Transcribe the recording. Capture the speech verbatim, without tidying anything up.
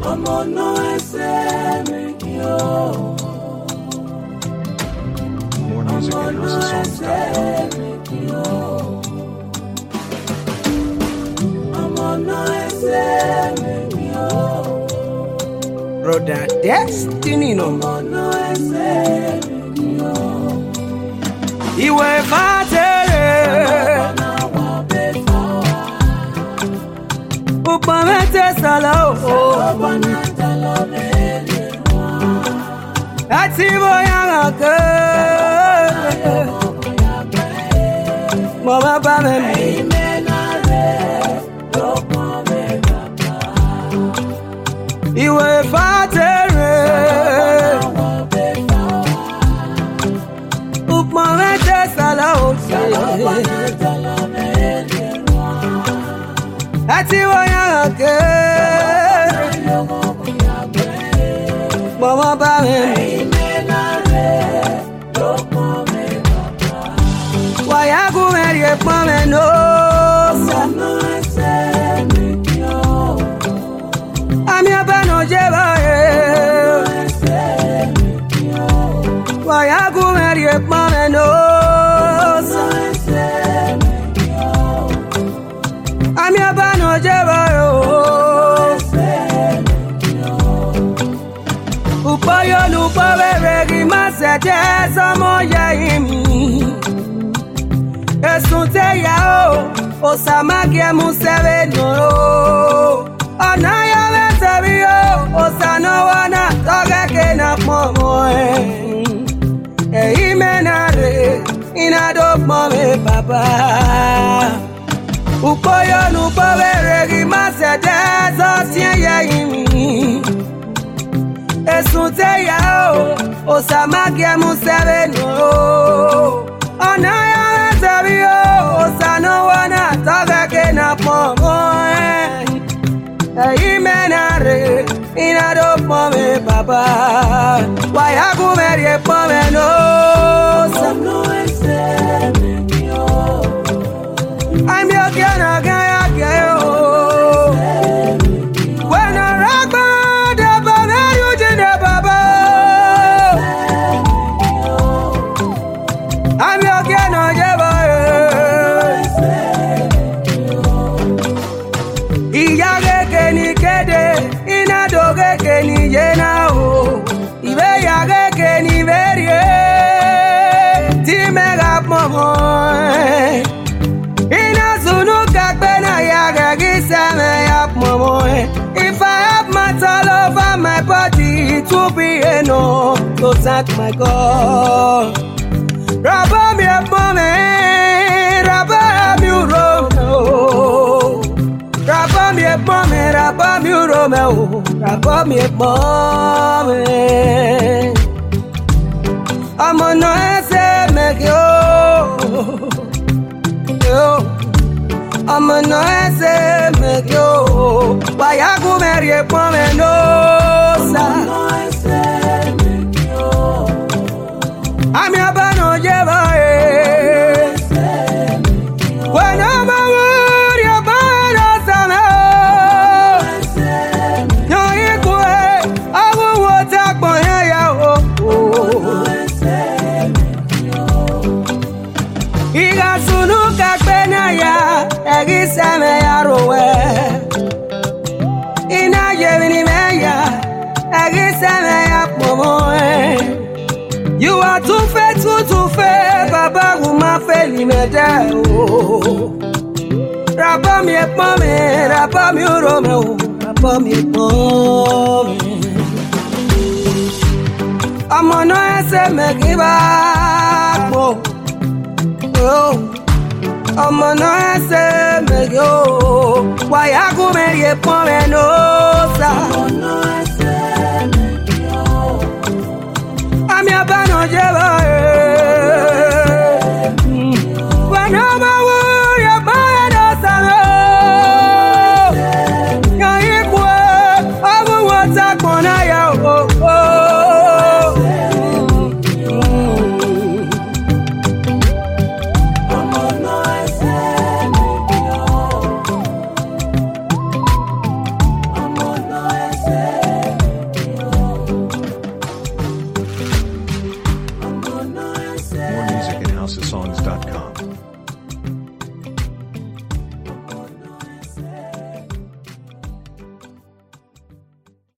ọmọ náà ẹsẹ̀ mi kí o. More music at roses songs dot com. Ọmọ náà ẹsẹ̀ mi kí o. Brother Destiny no. Ọmọ náà ẹsẹ̀ mi kí o. Ìwé fàtẹ́rẹ́. Pupa mete salao. Ati boya ngake. Mama ba me. Iwe fatere. Pupa mete salao. Ati boya ngake. Mama ba me. Waya ku meri e pa me no. Ami abano jeba e. Waya ku meri e pa me no. Ami abano jeba yo. Upayo lupa bebe ki masete samo ya imi. Esunte ya o, osamagi emusebe noro. Anaya metebi o, osano wana toge ke na pomo e. E imenare, inado pome papa. Upoyo lupa bebe ki masete so sien ya imi. Esunte ya o, osamagi emusebe noro. Anaya metebi o, osano wana toge ke na pomo e. E imenare, inado pome papa. Waya kumeri e pome no. Ọmọ ẹsẹ̀ mi kí o. I'm your gana gaya gayo. When I rock band, the baba you did the baba. I'm your gana jeba. Iya geke ni kede, ina doge ke ni jena o. Ibe ya geke ni berie, ti mega pomo. Ina zunu kakbena ya gagi seme ya pomo. If I have my all over my body, it will be enough to thank my God. Rabba mi pome, rabba mi uromo. Rabba mi pome, rabba mi uromo. Rabba mi pome. Ọmọ náà ẹsẹ̀ mẹ́kì o. Ọmọ náà ẹsẹ̀ mẹ́kì o. Wàyà kú mẹ́rì ẹ̀pọ̀n mẹ́ ló sá. Ọmọ ẹsẹ̀ mi kí o. Àmì abáná jẹ́ báyé. Wọ́n náà máa wú rí ọba ẹ̀rọ sàmẹ́ o. Yan ikú ẹ̀, àwọn wo tá a pọ̀ yẹn yà o. Iga sunu kakbena ya, egi seme ya rowe. Ina yevini meya, egi seme ya pomoe. You are too faithful to fail, Baba wuma feli mede o. Rabba mi epome, rabba mi urome o, rabba mi epome. Ọmọ náà ẹsẹ̀ mẹ́kì bá pọ̀. Ọmọ náà ẹsẹ̀ mẹ́kì o. Wàyà kú mẹ́rì ẹ̀pọ̀n rẹ̀ ló sá.